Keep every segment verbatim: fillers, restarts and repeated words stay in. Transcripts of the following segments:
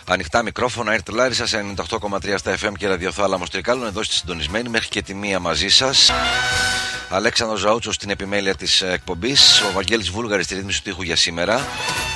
Ανοιχτά μικρόφωνα, Airtel Larissa σε ενενήντα οκτώ κόμμα τρία στα εφ εμ και ραδιοθάλαμος Τρικάλων. Εδώ στη συντονισμένη μέχρι και τη μία μαζί σας. Αλέξανδρος Ζαούτσος στην επιμέλεια της εκπομπής. Ο Βαγγέλης Βούλγαρης στη ρύθμιση του ήχου για σήμερα.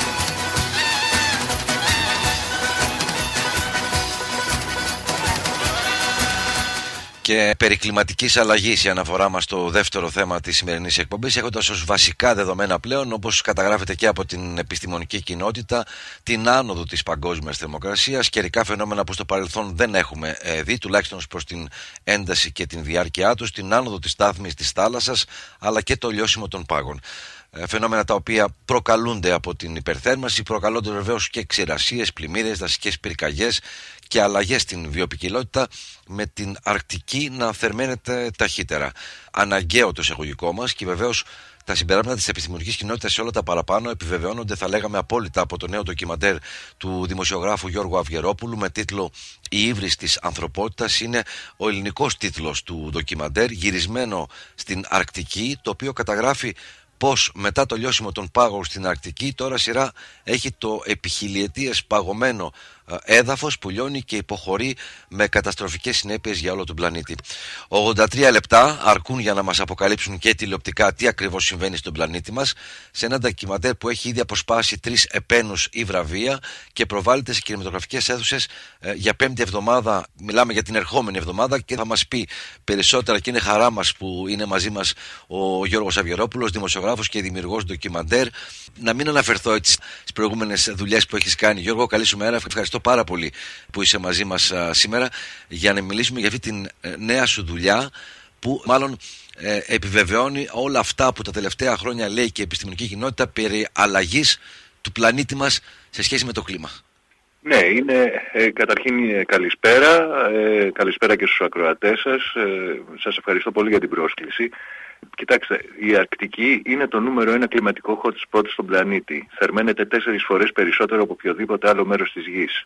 Και περί κλιματικής αλλαγής η αναφορά μας στο δεύτερο θέμα της σημερινής εκπομπής, έχοντας ως βασικά δεδομένα πλέον, όπως καταγράφεται και από την επιστημονική κοινότητα, την άνοδο της παγκόσμιας θερμοκρασίας, καιρικά φαινόμενα που στο παρελθόν δεν έχουμε ε, δει, τουλάχιστον προς την ένταση και την διάρκεια τους, την άνοδο της στάθμης της θάλασσας, αλλά και το λιώσιμο των πάγων. Φαινόμενα τα οποία προκαλούνται από την υπερθέρμανση, προκαλούνται βεβαίως και ξηρασίες, πλημμύρες, δασικές πυρκαγιές και αλλαγές στην βιοποικιλότητα, με την Αρκτική να θερμαίνεται ταχύτερα. Αναγκαίο το εισαγωγικό μας και βεβαίως τα συμπεράσματα της επιστημονικής κοινότητας σε όλα τα παραπάνω επιβεβαιώνονται, θα λέγαμε, απόλυτα από το νέο ντοκιμαντέρ του δημοσιογράφου Γιώργου Αυγερόπουλου με τίτλο «Η ύβρις της ανθρωπότητας». Είναι ο ελληνικός τίτλος του ντοκιμαντέρ, γυρισμένο στην Αρκτική, το οποίο καταγράφει πως μετά το λιώσιμο των πάγων στην Αρκτική τώρα σειρά έχει το επιχιλιετίες παγωμένο έδαφος που λιώνει και υποχωρεί με καταστροφικές συνέπειες για όλο τον πλανήτη. ογδόντα τρία λεπτά αρκούν για να μας αποκαλύψουν και τηλεοπτικά τι ακριβώς συμβαίνει στον πλανήτη μας, σε ένα ντοκιμαντέρ που έχει ήδη αποσπάσει τρεις επένους ή βραβεία και προβάλλεται σε κινηματογραφικές αίθουσες ε, για πέμπτη εβδομάδα. Μιλάμε για την ερχόμενη εβδομάδα και θα μας πει περισσότερα, και είναι χαρά μας που είναι μαζί μας ο Γιώργος Αυγερόπουλος, δημοσιογράφος και δημιουργός ντοκιμαντέρ. Να μην αναφερθώ έτσι στις προηγούμενες δουλειές που έχεις κάνει, Γιώργο. Καλή σου μέρα. Ευχαριστώ πάρα πολύ που είσαι μαζί μας α, σήμερα για να μιλήσουμε για αυτή την ε, νέα σου δουλειά, που μάλλον ε, επιβεβαιώνει όλα αυτά που τα τελευταία χρόνια λέει και η επιστημονική κοινότητα περί αλλαγής του πλανήτη μας σε σχέση με το κλίμα. Ναι, είναι ε, καταρχήν ε, καλησπέρα, ε, καλησπέρα και στους ακροατές σας. Ε, σας ευχαριστώ πολύ για την πρόσκληση. Κοιτάξτε, η Αρκτική είναι το νούμερο ένα κλιματικό hot spot στον πλανήτη. Θερμαίνεται τέσσερις φορές περισσότερο από οποιοδήποτε άλλο μέρος της Γης.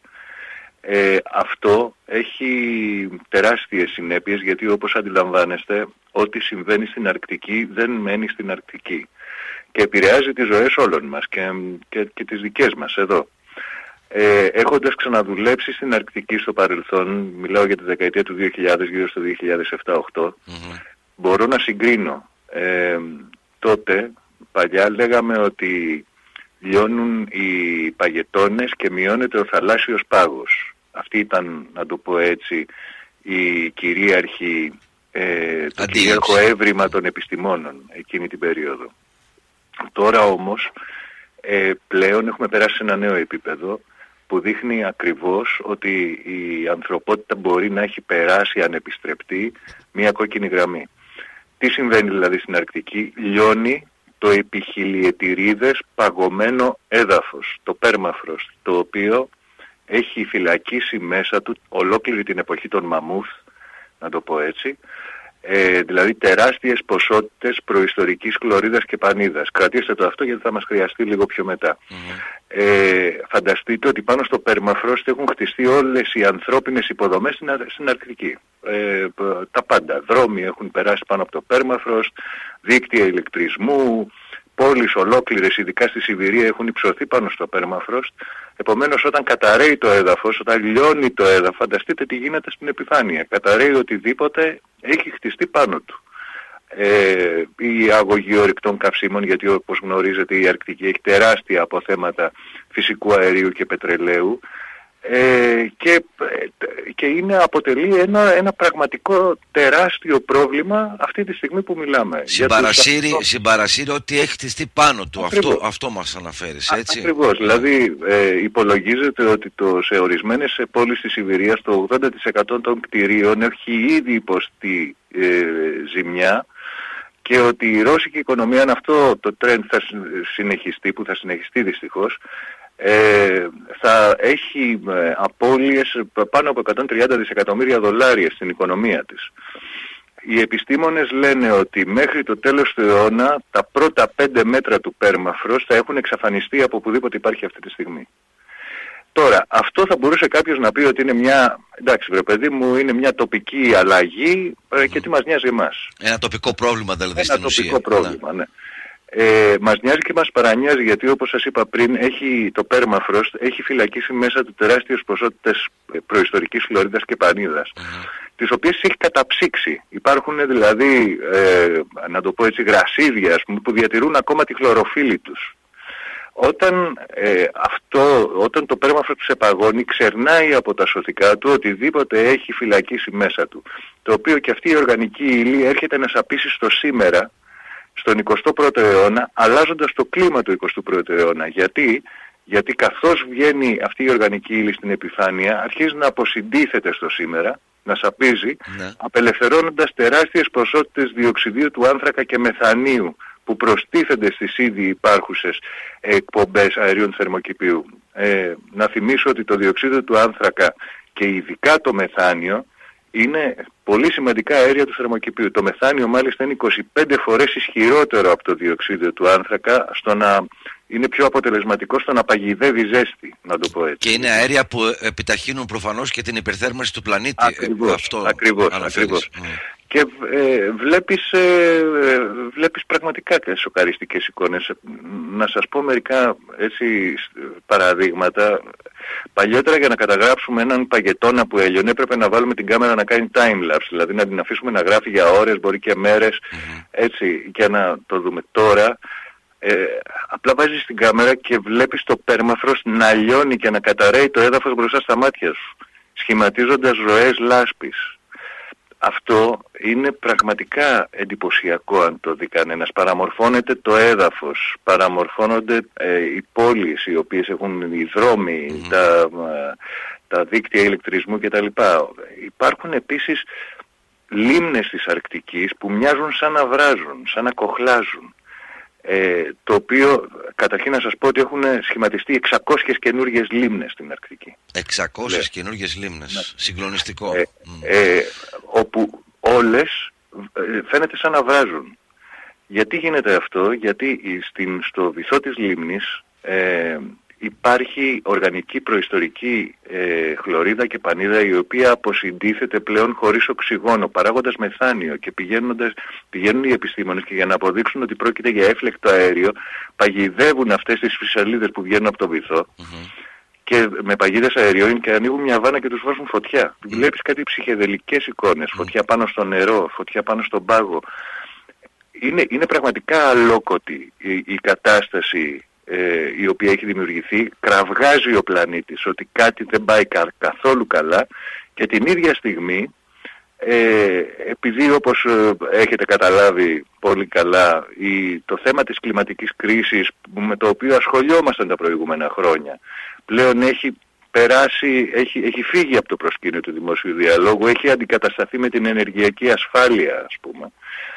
Ε, αυτό έχει τεράστιες συνέπειες, γιατί όπως αντιλαμβάνεστε, ό,τι συμβαίνει στην Αρκτική δεν μένει στην Αρκτική και επηρεάζει τις ζωές όλων μας και, και, και τις δικές μας εδώ. Ε, έχοντας ξαναδουλέψει στην Αρκτική στο παρελθόν, μιλάω για τη δεκαετία του δύο χιλιάδες, γύρω στο δύο χιλιάδες επτά οκτώ, mm-hmm. μπορώ να συγκρίνω. Ε, τότε, παλιά λέγαμε ότι λιώνουν οι παγετώνες και μειώνεται ο θαλάσσιος πάγος. Αυτή ήταν, να το πω έτσι, η κυρίαρχη, ε, το κυρίαρχο έβριμα των επιστημόνων εκείνη την περίοδο. Τώρα όμως, ε, πλέον έχουμε περάσει σε ένα νέο επίπεδο που δείχνει ακριβώς ότι η ανθρωπότητα μπορεί να έχει περάσει ανεπιστρεπτή μια κόκκινη γραμμή. Τι συμβαίνει δηλαδή στην Αρκτική? Λιώνει το επιχιλιετηρίδες παγωμένο έδαφος, το πέρμαφρος, το οποίο έχει φυλακίσει μέσα του ολόκληρη την εποχή των μαμούθ, να το πω έτσι, ε, δηλαδή τεράστιες ποσότητες προϊστορικής χλωρίδας και πανίδας. Κρατήστε το αυτό γιατί θα μας χρειαστεί λίγο πιο μετά. Mm-hmm. Ε, φανταστείτε ότι πάνω στο περμαφρόστ έχουν χτιστεί όλες οι ανθρώπινες υποδομές στην, στην Αρκτική. Ε, τα πάντα. Δρόμοι έχουν περάσει πάνω από το περμαφρόστ, δίκτυα ηλεκτρισμού, πόλεις ολόκληρες, ειδικά στη Σιβηρία, έχουν υψωθεί πάνω στο περμαφρόστ. Επομένως, όταν καταραίει το έδαφος, όταν λιώνει το έδαφος, φανταστείτε τι γίνεται στην επιφάνεια. Καταραίει οτιδήποτε έχει χτιστεί πάνω του. Ε, η αγωγή ορυκτών καυσίμων, γιατί όπως γνωρίζετε η Αρκτική έχει τεράστια αποθέματα φυσικού αερίου και πετρελαίου, ε, και, και είναι, αποτελεί ένα, ένα πραγματικό τεράστιο πρόβλημα αυτή τη στιγμή που μιλάμε. Συμπαρασύρει, αυτό... συμπαρασύρει ότι έχει χτιστεί πάνω του. Αυτό, αυτό μας αναφέρεις, έτσι. Ακριβώς. Yeah. Δηλαδή ε, υπολογίζεται ότι το, σε ορισμένες πόλεις της Σιβηρίας το ογδόντα τοις εκατό των κτηρίων έχει ήδη υποστεί ε, ζημιά, και ότι η ρώσικη οικονομία, αν αυτό το trend θα συνεχιστεί, που θα συνεχιστεί δυστυχώς, ε, θα έχει ε, απώλειες πάνω από εκατόν τριάντα δισεκατομμύρια δολάρια στην οικονομία της. Οι επιστήμονες λένε ότι μέχρι το τέλος του αιώνα τα πρώτα πέντε μέτρα του πέρμαφρος θα έχουν εξαφανιστεί από οπουδήποτε υπάρχει αυτή τη στιγμή. Τώρα, αυτό θα μπορούσε κάποιος να πει ότι είναι μια, εντάξει βρε παιδί μου, είναι μια τοπική αλλαγή ε, και τι μας νοιάζει εμάς. Ένα τοπικό πρόβλημα δηλαδή Ένα στην ουσία. Ένα τοπικό πρόβλημα, ναι. Ε, μας νοιάζει και μας παρανοιάζει, γιατί όπως σας είπα πριν, έχει, το permafrost έχει φυλακίσει μέσα του τεράστιες ποσότητες προϊστορικής χλωρίδας και πανίδας, mm-hmm. τις οποίες έχει καταψύξει. Υπάρχουν δηλαδή, ε, να το πω έτσι, γρασίδια, ας πούμε, που διατηρούν ακόμα τη χλωροφύλλη τους. Όταν, ε, αυτό, όταν το permafrost ξεπαγώνει, ξερνάει από τα σωτικά του οτιδήποτε έχει φυλακίσει μέσα του. Το οποίο και αυτή η οργανική ύλη έρχεται να σαπίσει στο σήμερα, στον εικοστό πρώτο αιώνα, αλλάζοντας το κλίμα του εικοστού πρώτου αιώνα. Γιατί, Γιατί καθώς βγαίνει αυτή η οργανική ύλη στην επιφάνεια, αρχίζει να αποσυντίθεται στο σήμερα, να σαπίζει, ναι. απελευθερώνοντας τεράστιες ποσότητες διοξιδίου του άνθρακα και μεθανίου, που προστίθενται στις ήδη υπάρχουσες εκπομπές αερίων θερμοκηπίου. Ε, να θυμίσω ότι το διοξείδιο του άνθρακα και ειδικά το μεθάνιο είναι πολύ σημαντικά αέρια του θερμοκηπίου. Το μεθάνιο μάλιστα είναι είκοσι πέντε φορές ισχυρότερο από το διοξείδιο του άνθρακα στο να είναι πιο αποτελεσματικό στο να παγιδεύει ζέστη, να το πω έτσι. Και είναι αέρια που επιταχύνουν προφανώς και την υπερθέρμανση του πλανήτη. Ακριβώς, Αυτό ακριβώς, ακριβώς. Mm. Και ε, βλέπεις, ε, βλέπεις πραγματικά και σοκαριστικές εικόνες. Να σας πω μερικά έτσι παραδείγματα. Παλιότερα για να καταγράψουμε έναν παγετώνα που έλειωνε έπρεπε να βάλουμε την κάμερα να κάνει time-lapse, δηλαδή να την αφήσουμε να γράφει για ώρες, μπορεί και μέρες, mm-hmm. έτσι, και να το δούμε. Τώρα ε, απλά βάζεις την κάμερα και βλέπεις το permafrost να λιώνει και να καταραίει το έδαφος μπροστά στα μάτια σου, σχηματίζοντας ροές λάσπης. Αυτό είναι πραγματικά εντυπωσιακό αν το δει κανένας. Παραμορφώνεται το έδαφος, παραμορφώνονται ε, οι πόλεις οι οποίες έχουν οι δρόμοι, mm-hmm. τα, τα δίκτυα ηλεκτρισμού κτλ. Υπάρχουν επίσης λίμνες της Αρκτικής που μοιάζουν σαν να βράζουν, σαν να κοχλάζουν. Ε, το οποίο, καταρχήν να σας πω ότι έχουν σχηματιστεί εξακόσιες καινούργιες λίμνες στην Αρκτική. εξακόσιες καινούργιες λίμνες. Ναι. Συγκλονιστικό. Ε, mm. ε, όπου όλες ε, φαίνεται σαν να βράζουν. Γιατί γίνεται αυτό? Γιατί στην, στο βυθό της λίμνης ε, υπάρχει οργανική προϊστορική ε, χλωρίδα και πανίδα, η οποία αποσυντίθεται πλέον χωρίς οξυγόνο, παράγοντας μεθάνιο, και πηγαίνουν οι επιστήμονες και για να αποδείξουν ότι πρόκειται για έφλεκτο αέριο, παγιδεύουν αυτές τις φυσαλίδες που βγαίνουν από το βυθό mm-hmm. και με παγίδες αεριών και ανοίγουν μια βάνα και τους βάζουν φωτιά. Mm-hmm. Βλέπεις κάτι ψυχεδελικές εικόνες, mm-hmm. φωτιά πάνω στο νερό, φωτιά πάνω στον πάγο. Είναι, είναι πραγματικά αλόκοτη η, η κατάσταση Ε, η οποία έχει δημιουργηθεί. Κραυγάζει ο πλανήτης ότι κάτι δεν πάει κα, καθόλου καλά, και την ίδια στιγμή ε, επειδή όπως ε, έχετε καταλάβει πολύ καλά η, το θέμα της κλιματικής κρίσης, με το οποίο ασχολιόμασταν τα προηγούμενα χρόνια, πλέον έχει περάσει, έχει, έχει φύγει από το προσκήνιο του δημόσιου διαλόγου, έχει αντικατασταθεί με την ενεργειακή ασφάλεια, ας πούμε.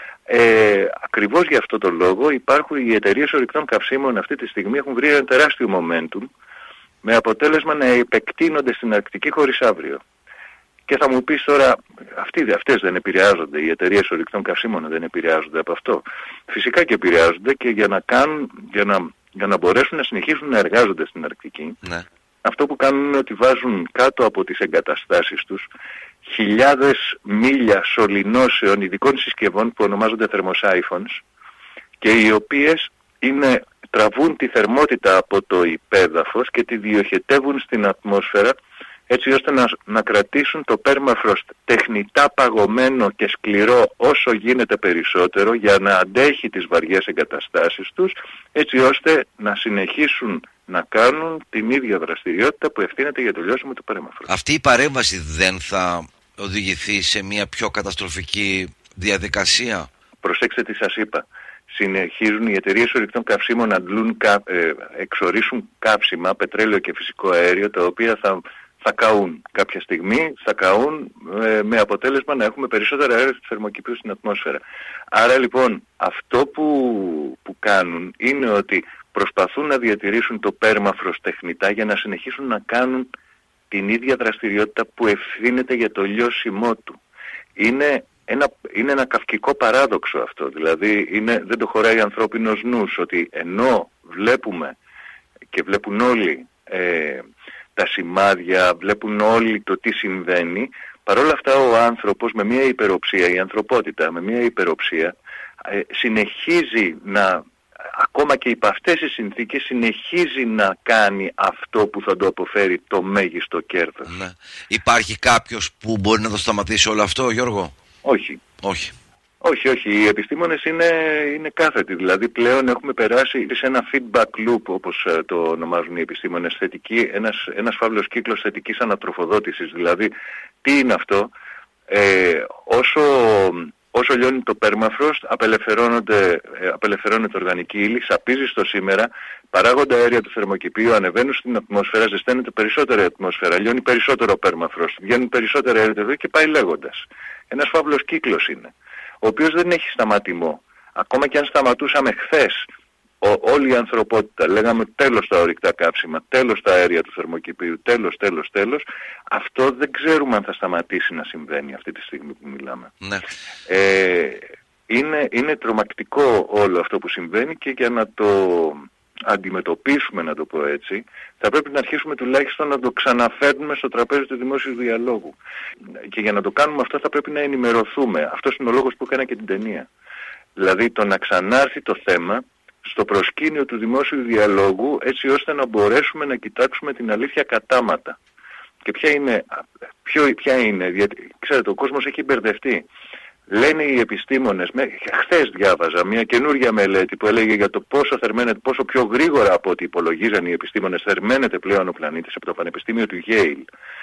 Ε, ακριβώς για αυτό το λόγο υπάρχουν οι εταιρείες ορυκτών καυσίμων αυτή τη στιγμή έχουν βρει ένα τεράστιο momentum, με αποτέλεσμα να επεκτείνονται στην Αρκτική χωρίς αύριο. Και θα μου πεις τώρα, αυτοί, αυτές δεν επηρεάζονται, οι εταιρείες ορυκτών καυσίμων δεν επηρεάζονται από αυτό? Φυσικά και επηρεάζονται, και για να, κάνουν, για να, για να μπορέσουν να συνεχίσουν να εργάζονται στην Αρκτική, ναι. αυτό που κάνουν είναι ότι βάζουν κάτω από τις εγκαταστάσεις τους χιλιάδες μίλια σωληνώσεων ειδικών συσκευών που ονομάζονται θερμοσάιφωνς, και οι οποίες είναι, τραβούν τη θερμότητα από το υπέδαφος και τη διοχετεύουν στην ατμόσφαιρα, έτσι ώστε να, να κρατήσουν το permafrost τεχνητά παγωμένο και σκληρό όσο γίνεται περισσότερο, για να αντέχει τις βαριές εγκαταστάσεις τους, έτσι ώστε να συνεχίσουν να κάνουν την ίδια δραστηριότητα που ευθύνεται για το λιώσιμο του permafrost. Αυτή η παρέμβαση δεν θα οδηγηθεί σε μια πιο καταστροφική διαδικασία? Προσέξτε τι σας είπα. Συνεχίζουν οι εταιρείες ορυκτών καυσίμων να αντλούν, ε, εξορίσουν κάψιμα, πετρέλαιο και φυσικό αέριο, τα οποία θα, θα καούν κάποια στιγμή, θα καούν ε, με αποτέλεσμα να έχουμε περισσότερα αέρια του θερμοκηπίου στην ατμόσφαιρα. Άρα λοιπόν αυτό που, που κάνουν είναι ότι προσπαθούν να διατηρήσουν το permafrost τεχνητά, για να συνεχίσουν να κάνουν την ίδια δραστηριότητα που ευθύνεται για το λιώσιμό του. Είναι ένα, είναι ένα καυκικό παράδοξο αυτό, δηλαδή είναι, δεν το χωράει ανθρώπινος νους, ότι ενώ βλέπουμε και βλέπουν όλοι ε, τα σημάδια, βλέπουν όλοι το τι συμβαίνει, παρόλα αυτά ο άνθρωπος με μια υπεροψία, η ανθρωπότητα με μια υπεροψία ε, συνεχίζει να ακόμα και υπ' αυτές τις συνθήκες συνεχίζει να κάνει αυτό που θα το αποφέρει το μέγιστο κέρδος. Ναι. Υπάρχει κάποιος που μπορεί να το σταματήσει όλο αυτό, Γιώργο? Όχι. Όχι. Όχι, όχι. Οι επιστήμονες είναι, είναι κάθετοι. Δηλαδή πλέον έχουμε περάσει σε ένα feedback loop, όπως το ονομάζουν οι επιστήμονες, θετική, ένας, ένας φαύλος κύκλος θετικής ανατροφοδότησης. Δηλαδή, τι είναι αυτό? Ε, όσο, όσο λιώνει το permafrost, απελευθερώνονται, ε, απελευθερώνεται οργανική ύλη, σαπίζει στο σήμερα, παράγονται αέρια του θερμοκηπίου, ανεβαίνουν στην ατμόσφαιρα, ζεσταίνεται περισσότερο η ατμόσφαιρα, λιώνει περισσότερο permafrost, βγαίνουν περισσότερα αέρια του και πάει λέγοντας. Ένας φαύλος κύκλος είναι, ο οποίος δεν έχει σταματημό. Ακόμα και αν σταματούσαμε χθες ο, όλη η ανθρωπότητα, λέγαμε τέλος τα ορυκτά καύσιμα, τέλος τα αέρια του θερμοκηπίου, τέλος, τέλος, τέλος, αυτό δεν ξέρουμε αν θα σταματήσει να συμβαίνει αυτή τη στιγμή που μιλάμε. Ναι. Ε, είναι, είναι τρομακτικό όλο αυτό που συμβαίνει και για να το αντιμετωπίσουμε, να το πω έτσι, θα πρέπει να αρχίσουμε τουλάχιστον να το ξαναφέρνουμε στο τραπέζι του δημόσιου διαλόγου. Και για να το κάνουμε αυτό θα πρέπει να ενημερωθούμε. Αυτός είναι ο λόγος που έκανα και την ταινία. Δηλαδή το να ξανάρθει το θέμα στο προσκήνιο του δημόσιου διαλόγου, έτσι ώστε να μπορέσουμε να κοιτάξουμε την αλήθεια κατάματα. Και ποια είναι, ποιο, ποια είναι, γιατί ξέρετε ο κόσμος έχει μπερδευτεί. Λένε οι επιστήμονες, χθες διάβαζα μια καινούργια μελέτη που έλεγε για το πόσο θερμαίνεται, πόσο πιο γρήγορα από ό,τι υπολογίζαν οι επιστήμονες θερμαίνεται πλέον ο πλανήτης από το Πανεπιστήμιο του Yale.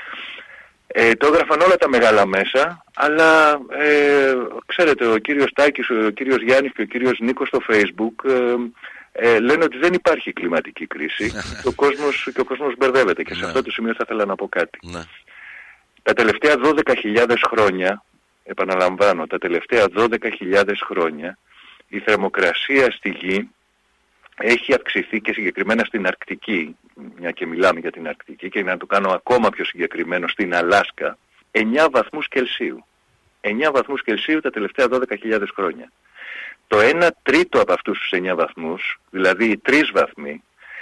Ε, το έγραφαν όλα τα μεγάλα μέσα, αλλά ε, ξέρετε ο κύριος Τάκης, ο κύριος Γιάννης και ο κύριος Νίκος στο Facebook ε, ε, λένε ότι δεν υπάρχει κλιματική κρίση και, ο κόσμος, και ο κόσμος μπερδεύεται και σε αυτό το σημείο θα ήθελα να πω κάτι. Τα τελευταία δώδεκα χιλιάδες χρόνια, επαναλαμβάνω, τα τελευταία δώδεκα χιλιάδες χρόνια η θερμοκρασία στη Γη έχει αυξηθεί και συγκεκριμένα στην Αρκτική, μια και μιλάμε για την Αρκτική και να το κάνω ακόμα πιο συγκεκριμένο στην Αλάσκα, εννιά βαθμούς Κελσίου. εννιά βαθμούς Κελσίου τα τελευταία δώδεκα χιλιάδες χρόνια. Το ένα τρίτο από αυτούς τους εννιά βαθμούς, δηλαδή οι τρεις βαθμοί,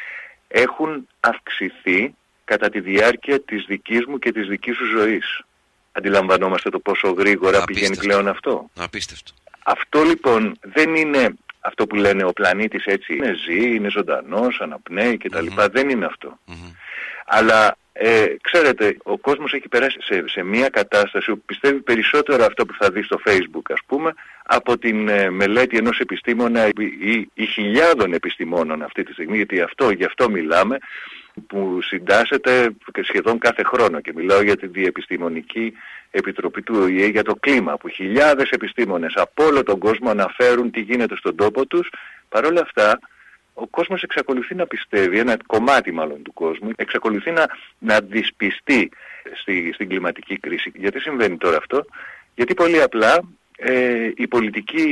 έχουν αυξηθεί κατά τη διάρκεια της δικής μου και της δικής σου ζωής. Αντιλαμβανόμαστε το πόσο γρήγορα Απίστευτο. πηγαίνει πλέον αυτό. Απίστευτο. Αυτό λοιπόν δεν είναι αυτό που λένε ο πλανήτης έτσι είναι ζει, είναι ζωντανός, αναπνέει κτλ. Mm-hmm. Δεν είναι αυτό. Mm-hmm. Αλλά ε, ξέρετε ο κόσμος έχει περάσει σε, σε μια κατάσταση που πιστεύει περισσότερο αυτό που θα δει στο Facebook ας πούμε από την ε, μελέτη ενός επιστήμονα ή, ή, ή χιλιάδων επιστημόνων αυτή τη στιγμή, γιατί αυτό, γι' αυτό μιλάμε, που συντάσσεται σχεδόν κάθε χρόνο και μιλάω για τη Διεπιστημονική Επιτροπή του Ο Η Ε για το κλίμα, που χιλιάδες επιστήμονες από όλο τον κόσμο αναφέρουν τι γίνεται στον τόπο τους. Παρ' όλα αυτά ο κόσμος εξακολουθεί να πιστεύει, ένα κομμάτι μάλλον του κόσμου εξακολουθεί να, να δυσπιστεί στη, στην κλιματική κρίση. Γιατί συμβαίνει τώρα αυτό? Γιατί πολύ απλά ε, οι, πολιτικοί,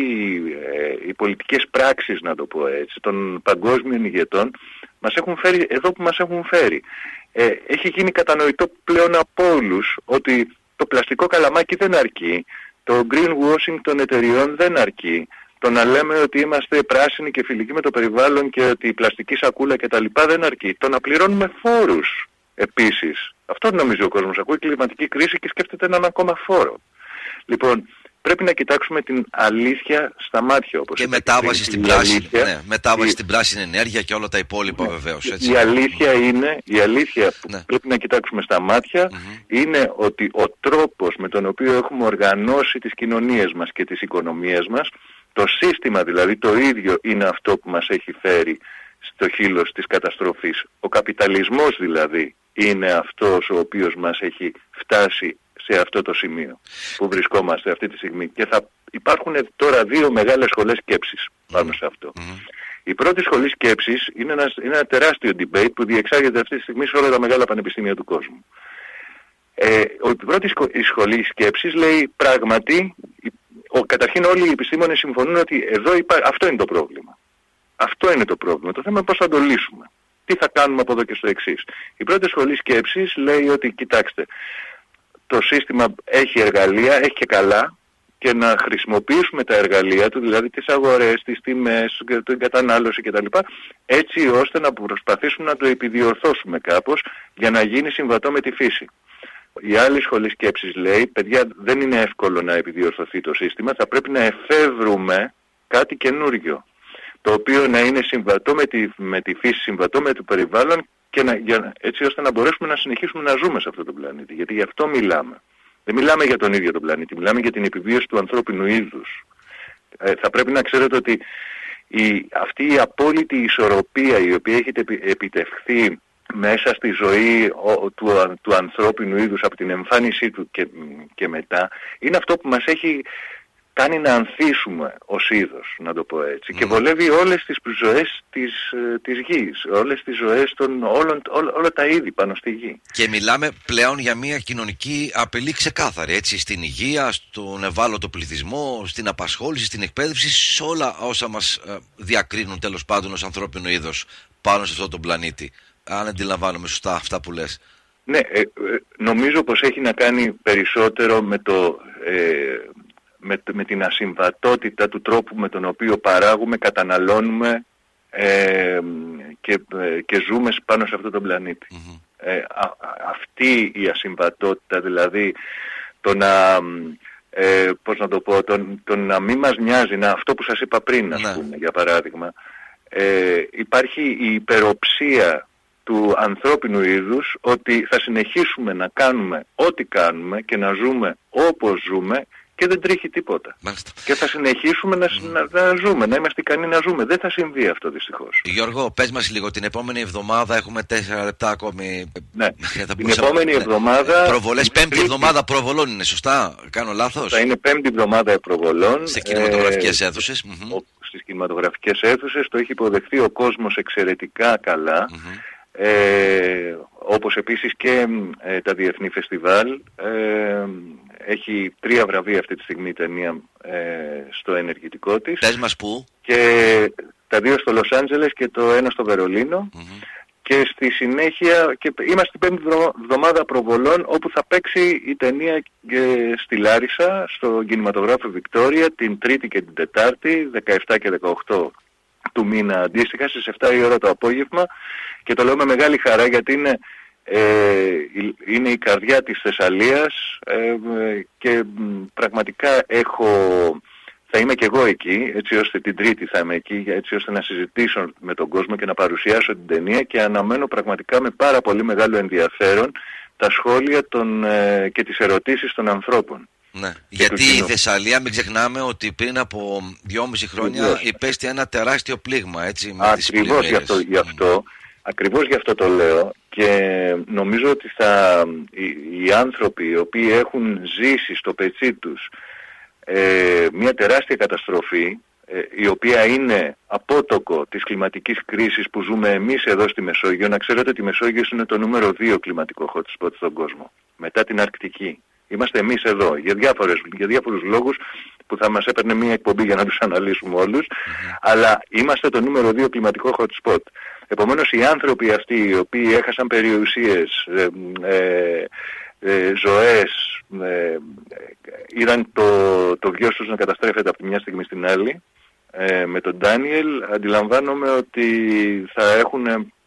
ε, οι πολιτικές πράξεις, να το πω έτσι, των παγκόσμιων ηγετών μας έχουν φέρει εδώ που μας έχουν φέρει. Ε, έχει γίνει κατανοητό πλέον από όλους ότι το πλαστικό καλαμάκι δεν αρκεί, το greenwashing των εταιριών δεν αρκεί, το να λέμε ότι είμαστε πράσινοι και φιλικοί με το περιβάλλον και ότι η πλαστική σακούλα κτλ. Δεν αρκεί, το να πληρώνουμε φόρους επίσης. Αυτό νομίζει ο κόσμος, ακούει κλιματική κρίση και σκέφτεται έναν ακόμα φόρο. Λοιπόν, πρέπει να κοιτάξουμε την αλήθεια στα μάτια, όπως και μετάβαση στην πράσινη, ναι, μετάβαση η... στην πράσινη ενέργεια και όλα τα υπόλοιπα, ναι, βεβαίως. Έτσι. Η αλήθεια είναι, η αλήθεια που ναι. πρέπει να κοιτάξουμε στα μάτια mm-hmm. είναι ότι ο τρόπος με τον οποίο έχουμε οργανώσει τις κοινωνίες μας και τις οικονομίες μας, το σύστημα δηλαδή το ίδιο είναι αυτό που μας έχει φέρει στο χείλος της καταστροφής. Ο καπιταλισμός δηλαδή είναι αυτός ο οποίος μας έχει φτάσει σε αυτό το σημείο που βρισκόμαστε αυτή τη στιγμή. Και θα υπάρχουν τώρα δύο μεγάλες σχολές σκέψης πάνω σε αυτό. Mm-hmm. Η πρώτη σχολή σκέψης είναι ένα, είναι ένα τεράστιο debate που διεξάγεται αυτή τη στιγμή σε όλα τα μεγάλα πανεπιστήμια του κόσμου. Ε, η πρώτη σχολή σκέψης λέει πράγματι, ο, καταρχήν όλοι οι επιστήμονες συμφωνούν ότι εδώ υπά, αυτό είναι το πρόβλημα. Αυτό είναι το πρόβλημα. Το θέμα είναι πώς θα το λύσουμε. Τι θα κάνουμε από εδώ και στο εξής. Η πρώτη σχολή σκέψης λέει ότι κοιτάξτε, το σύστημα έχει εργαλεία, έχει και καλά, και να χρησιμοποιήσουμε τα εργαλεία του, δηλαδή τις αγορές, τις τιμές, την κατανάλωση κτλ. Έτσι ώστε να προσπαθήσουμε να το επιδιορθώσουμε κάπως για να γίνει συμβατό με τη φύση. Η άλλη σχολή σκέψης λέει, παιδιά, δεν είναι εύκολο να επιδιορθωθεί το σύστημα, θα πρέπει να εφεύρουμε κάτι καινούριο. το οποίο να είναι συμβατό με τη, με τη φύση, συμβατό με το περιβάλλον και να, για, έτσι ώστε να μπορέσουμε να συνεχίσουμε να ζούμε σε αυτόν τον πλανήτη. Γιατί γι' αυτό μιλάμε. Δεν μιλάμε για τον ίδιο τον πλανήτη, μιλάμε για την επιβίωση του ανθρώπινου είδους. Ε, θα πρέπει να ξέρετε ότι η, αυτή η απόλυτη ισορροπία η οποία έχει επιτευχθεί μέσα στη ζωή ο, του, του ανθρώπινου είδους από την εμφάνισή του και, και μετά, είναι αυτό που μας έχει κάνει να ανθίσουμε ως είδος, να το πω έτσι, mm. και βολεύει όλες τις ζωές της, της γης, όλες τις ζωές των όλων, ό, όλα τα είδη πάνω στη γη. Και μιλάμε πλέον για μια κοινωνική απειλή ξεκάθαρη, έτσι, στην υγεία, στον ευάλωτο πληθυσμό, στην απασχόληση, στην εκπαίδευση, σε όλα όσα μας ε, διακρίνουν τέλος πάντων ως ανθρώπινο είδος πάνω σε αυτόν τον πλανήτη. Αν αντιλαμβάνομαι σωστά αυτά που λες. Ναι, ε, ε, νομίζω πως έχει να κάνει περισσότερο με το... Ε, Με, με την ασυμβατότητα του τρόπου με τον οποίο παράγουμε, καταναλώνουμε ε, και, ε, και ζούμε πάνω σε αυτόν τον πλανήτη. Mm-hmm. Ε, α, αυτή η ασυμβατότητα, δηλαδή το να, ε, πώς να το πω, το, το να μην μας νοιάζει, να, αυτό που σας είπα πριν, ας πούμε, για παράδειγμα, ε, υπάρχει η υπεροψία του ανθρώπινου είδους ότι θα συνεχίσουμε να κάνουμε ό,τι κάνουμε και να ζούμε όπως ζούμε και δεν τρέχει τίποτα. Μάλιστα. Και θα συνεχίσουμε να, mm. να, να ζούμε, να είμαστε ικανοί να ζούμε. Δεν θα συμβεί αυτό δυστυχώς. Γιώργο, πες μας λίγο, την επόμενη εβδομάδα έχουμε τέσσερα λεπτά ακόμη. Ναι, την επόμενη εβδομάδα... Προβολές, πέμπτη τρίτη... εβδομάδα προβολών είναι, σωστά? Κάνω λάθος? Θα είναι πέμπτη εβδομάδα προβολών. Στις κινηματογραφικές ε, αίθουσες. Mm-hmm. Στις κινηματογραφικές αίθουσες το έχει υποδεχθεί ο κόσμος εξαιρετικά καλά. Mm-hmm. Ε, όπως επίσης και ε, τα διεθνή φεστιβάλ. Ε, έχει τρία βραβεία αυτή τη στιγμή η ταινία ε, στο ενεργητικό της. Πες μας πού? Και τα δύο στο Λος Άντζελες και το ένα στο Βερολίνο. Mm-hmm. Και στη συνέχεια, και είμαστε την πέμπτη εβδομάδα προβολών, όπου θα παίξει η ταινία ε, στη Λάρισα, στο κινηματογράφο Βικτόρια, την Τρίτη και την Τετάρτη, δεκαεπτά και δεκαοκτώ του μήνα αντίστοιχα, στις επτά η ώρα το απόγευμα. Και το λέω με μεγάλη χαρά γιατί είναι, ε, είναι η καρδιά της Θεσσαλίας ε, και πραγματικά έχω, θα είμαι και εγώ εκεί, έτσι ώστε την Τρίτη θα είμαι εκεί, έτσι ώστε να συζητήσω με τον κόσμο και να παρουσιάσω την ταινία, και αναμένω πραγματικά με πάρα πολύ μεγάλο ενδιαφέρον τα σχόλια των, ε, και τις ερωτήσεις των ανθρώπων. Ναι, γιατί η Θεσσαλία, μην ξεχνάμε ότι πριν από δυόμιση χρόνια Ακριβώς. υπέστη ένα τεράστιο πλήγμα, έτσι, με τις πλημμύρες. Ακριβώς γι' αυτό, γι' αυτό, ακριβώς γι' αυτό το λέω, και νομίζω ότι θα, οι, οι άνθρωποι οι οποίοι έχουν ζήσει στο πετσί τους ε, μια τεράστια καταστροφή, ε, η οποία είναι απότοκο της κλιματικής κρίσης που ζούμε εμείς εδώ στη Μεσόγειο. Να ξέρετε ότι η Μεσόγειος είναι το νούμερο δύο κλιματικό hot spot στον κόσμο, μετά την Αρκτική. Είμαστε εμείς εδώ, για, διάφορες, για διάφορους λόγους που θα μας έπαιρνε μία εκπομπή για να τους αναλύσουμε όλους, mm-hmm. αλλά είμαστε το νούμερο δύο κλιματικό hot spot. Επομένως οι άνθρωποι αυτοί οι οποίοι έχασαν περιουσίες, ε, ε, ε, ζωές, ε, είδαν το, το γιος τους να καταστρέφεται από τη μια στιγμή στην άλλη, ε, με τον Ντάνιελ, αντιλαμβάνομαι ότι θα έχουν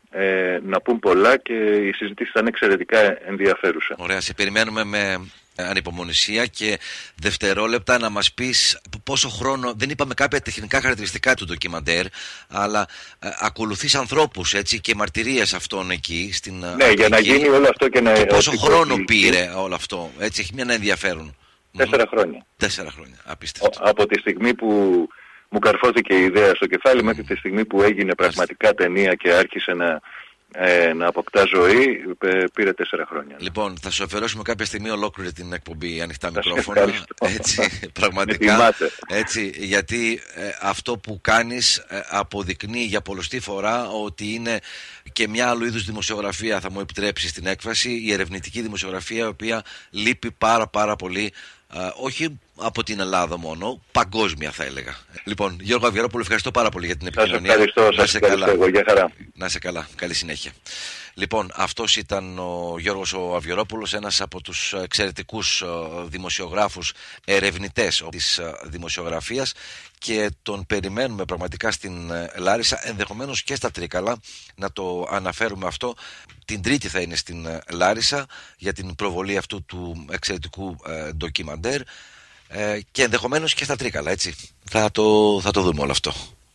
ε, να πούν πολλά και η συζήτηση θα είναι εξαιρετικά ενδιαφέρουσα. Ωραία, σε περιμένουμε με ανυπομονησία και δευτερόλεπτα να μας πεις πόσο χρόνο, δεν είπαμε κάποια τεχνικά χαρακτηριστικά του ντοκιμαντέρ, αλλά ε, ακολουθείς ανθρώπους, έτσι, και μαρτυρίες αυτών εκεί στην Ναι, Αφρική, για να γίνει όλο αυτό και να... Και πόσο χρόνο πήρε όλο αυτό, έτσι, έχει μια ενδιαφέρον. Τέσσερα χρόνια. Τέσσερα χρόνια, απίστευτο. Ο, από τη στιγμή που μου καρφώθηκε η ιδέα στο κεφάλι mm. μέχρι τη στιγμή που έγινε πραγματικά ταινία και άρχισε να... Ε, να αποκτά ζωή, πήρε τέσσερα χρόνια. Λοιπόν, θα σου αφιερώσουμε κάποια στιγμή ολόκληρη την εκπομπή ανοιχτά μικρόφωνα. Έτσι, πραγματικά. Έτσι, γιατί ε, αυτό που κάνεις ε, αποδεικνύει για πολλοστή φορά ότι είναι και μια άλλου είδους δημοσιογραφία, θα μου επιτρέψεις την έκφραση, η ερευνητική δημοσιογραφία, η οποία λείπει πάρα πάρα πολύ. Uh, όχι από την Ελλάδα μόνο, παγκόσμια θα έλεγα. Λοιπόν, Γιώργο Αβγερόπουλο, ευχαριστώ πάρα πολύ για την επικοινωνία. Σας ευχαριστώ, σας ευχαριστώ καλά. Εγώ, για χαρά. Να είσαι καλά, καλή συνέχεια. Λοιπόν, αυτός ήταν ο Γιώργος ο Αβγερόπουλος, ένας από τους εξαιρετικούς δημοσιογράφους, ερευνητές της δημοσιογραφίας, και τον περιμένουμε πραγματικά στην Λάρισα, ενδεχομένως και στα Τρίκαλα, να το αναφέρουμε αυτό. Την Τρίτη θα είναι στην Λάρισα για την προβολή αυτού του εξαιρετικού ε, ντοκιμαντέρ, ε, και ενδεχομένως και στα Τρίκαλα, έτσι. Θα το, θα το δούμε όλο αυτό.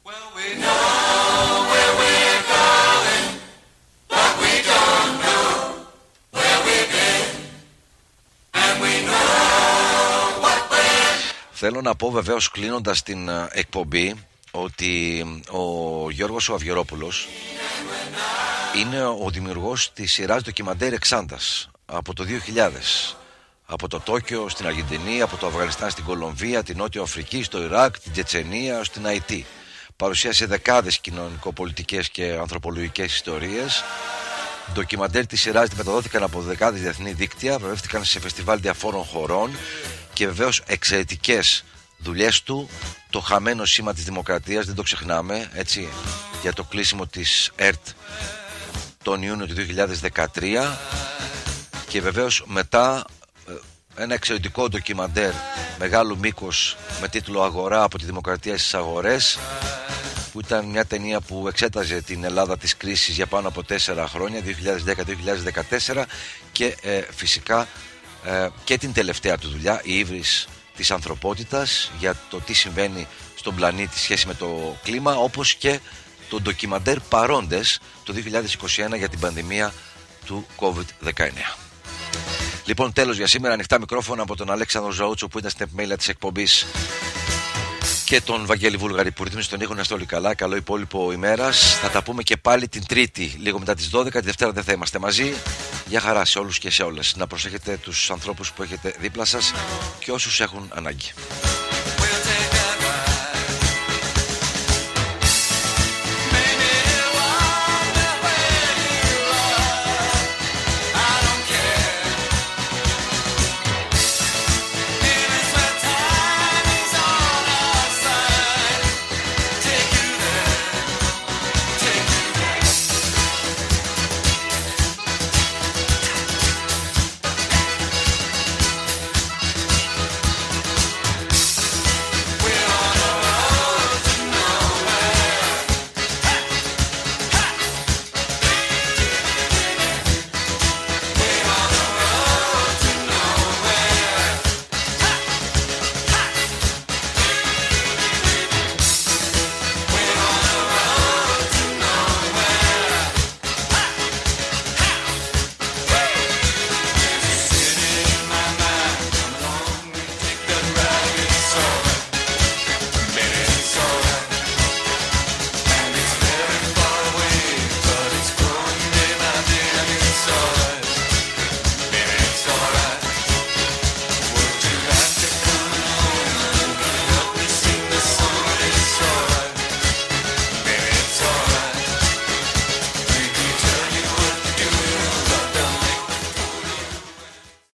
Θέλω να πω βεβαίως κλείνοντας την εκπομπή ότι ο Γιώργος ο Αβγερόπουλος είναι ο δημιουργός της σειράς ντοκιμαντέρ Εξάντας από το δύο χιλιάδες. Από το Τόκιο στην Αργεντινή, από το Αφγανιστάν στην Κολομβία, την Νότιο Αφρική, στο Ιράκ, την Τσετσενία, στην Αϊτή. Παρουσίασε δεκάδες κοινωνικοπολιτικές και ανθρωπολογικές ιστορίες. Ντοκιμαντέρ της σειράς μεταδόθηκαν από δεκάδες διεθνή δίκτυα, βραβεύτηκαν σε φεστιβάλ διαφόρων χωρών και βεβαίως εξαιρετικές δουλειές του. Το χαμένο σήμα της δημοκρατίας, δεν το ξεχνάμε, έτσι, για το κλείσιμο της ΕΡΤ τον Ιούνιο του δύο χιλιάδες δεκατρία, και βεβαίως μετά ένα εξαιρετικό ντοκιμαντέρ μεγάλου μήκους με τίτλο «Αγορά από τη δημοκρατία στις αγορές», που ήταν μια ταινία που εξέταζε την Ελλάδα της κρίσης για πάνω από τέσσερα χρόνια, δύο χιλιάδες δέκα με δύο χιλιάδες δεκατέσσερα, και ε, φυσικά ε, και την τελευταία του δουλειά, η ύβρις της ανθρωπότητας, για το τι συμβαίνει στον πλανήτη σχέση με το κλίμα, όπως και το ντοκιμαντέρ Παρόντες το δύο χιλιάδες είκοσι ένα για την πανδημία του κόβιντ δεκαεννέα. Λοιπόν, τέλος για σήμερα, ανοιχτά μικρόφωνα από τον Αλέξανδρο Ζαούτσο που ήταν στην επιμέλεια της εκπομπής και τον Βαγγέλη Βούλγαρη που ρυθμίζει τον ήχο. Να είστε όλοι καλά, καλό υπόλοιπο ημέρας. Θα τα πούμε και πάλι την Τρίτη, λίγο μετά τις δώδεκα. Τη Δευτέρα δεν θα είμαστε μαζί. Γεια χαρά σε όλους και σε όλες. Να προσέχετε τους ανθρώπους που έχετε δίπλα σας και όσους έχουν ανάγκη.